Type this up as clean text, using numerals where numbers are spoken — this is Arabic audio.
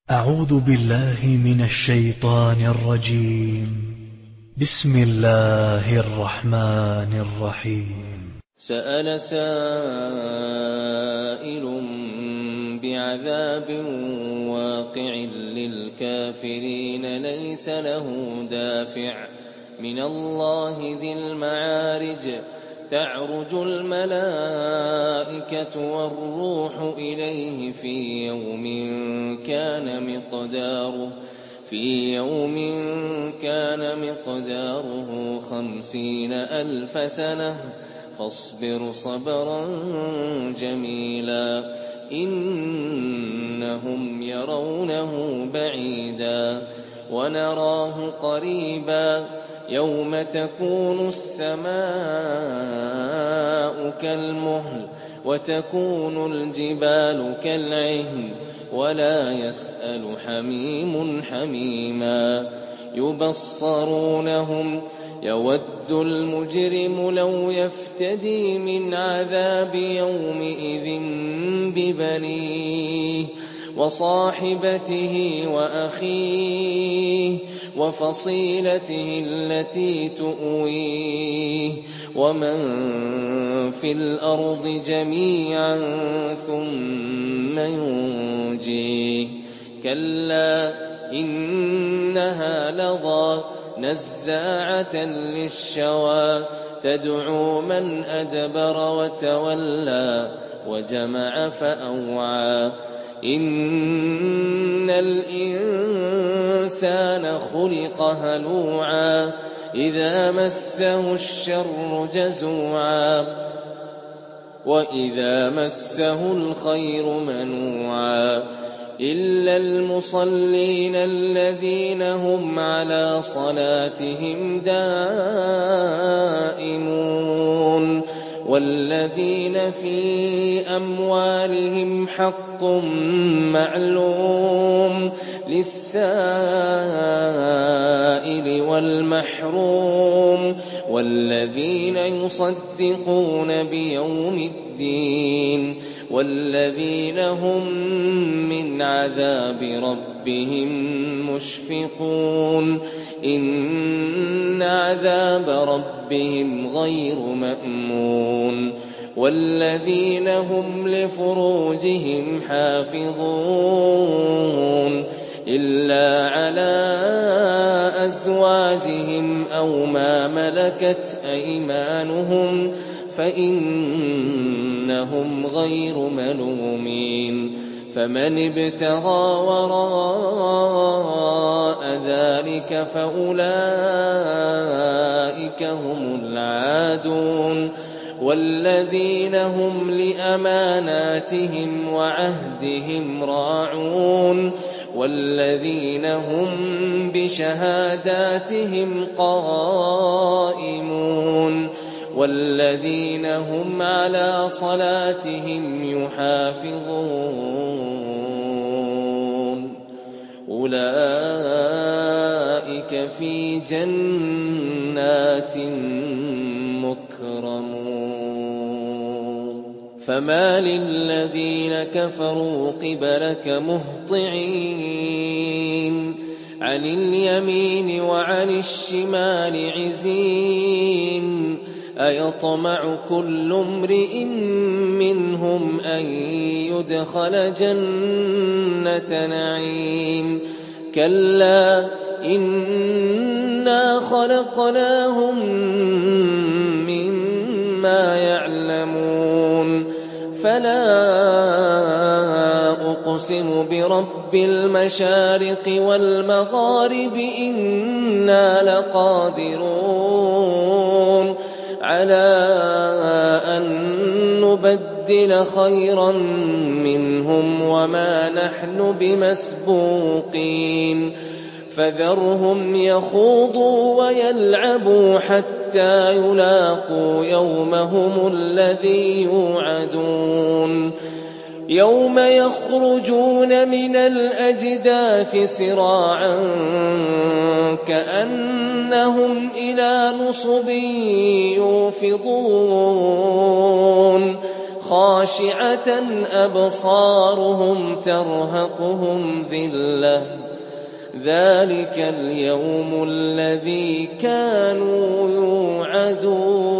أعوذ بالله من الشيطان الرجيم. بسم الله الرحمن الرحيم. سأل سائل بعذاب واقع للكافرين ليس له دافع من الله ذي المعارج تعرج الملائكة والروح إليه في يوم كان مقداره 50,000 سنة فاصبر صبرا جميلا إنهم يرونه بعيدا ونراه قريبا يوم تكون السماء كالمهل وتكون الجبال كالعهن ولا يسأل حميم حميما يبصرونهم يود المجرم لو يفتدي من عذاب يومئذ ببنيه وصاحبته وأخيه وفصيلته التي تؤويه ومن في الأرض جميعا ثم ينجيه كلا إنها لظى نزاعة للشوى تدعو من أدبر وتولى وجمع فأوعى إن الإنسان خلق هلوعا إذا مسه الشر جزوعا وإذا مسه الخير منوعا إلا المصلين الذين هم على صلاتهم دائمون والذين في أموالهم حق معلوم للسائل والمحروم والذين يصدقون بيوم الدين والذين هم من عذاب ربهم مشفقون إن عذاب ربهم غير مأمون والذين هم لفروجهم حافظون إلا على أزواجهم أو ما ملكت أيمانهم فإنهم غير ملومين فمن ابتغى وراء ذلك فأولئك هم العادون والذين هم لأماناتهم وعهدهم راعون والذين هم بشهاداتهم قائمون والذين هم على صلاتهم يحافظون أولئك في جنات مكرمون فما للذين كفروا قبلك مهطعين عن اليمين وعن الشمال عزين أيطمع كل امرئ منهم أن يدخل جنة نعيم كلا إنا خلقناهم مما يعلمون فلا أقسم برب المشارق والمغارب إنا لقادرون على أن نبدل خيرا منهم وما نحن بمسبوقين فذرهم يخوضوا ويلعبوا حتى يلاقوا يومهم الذي يوعدون يوم يخرجون من الأجداث سراعا كأنهم إلى نصب يوفضون خَاشِعَةً أَبْصَارُهُمْ تَرْهَقُهُمْ ذِلَّةٌ ۚ ذَٰلِكَ الْيَوْمُ الَّذِي كَانُوا يُوعَدُونَ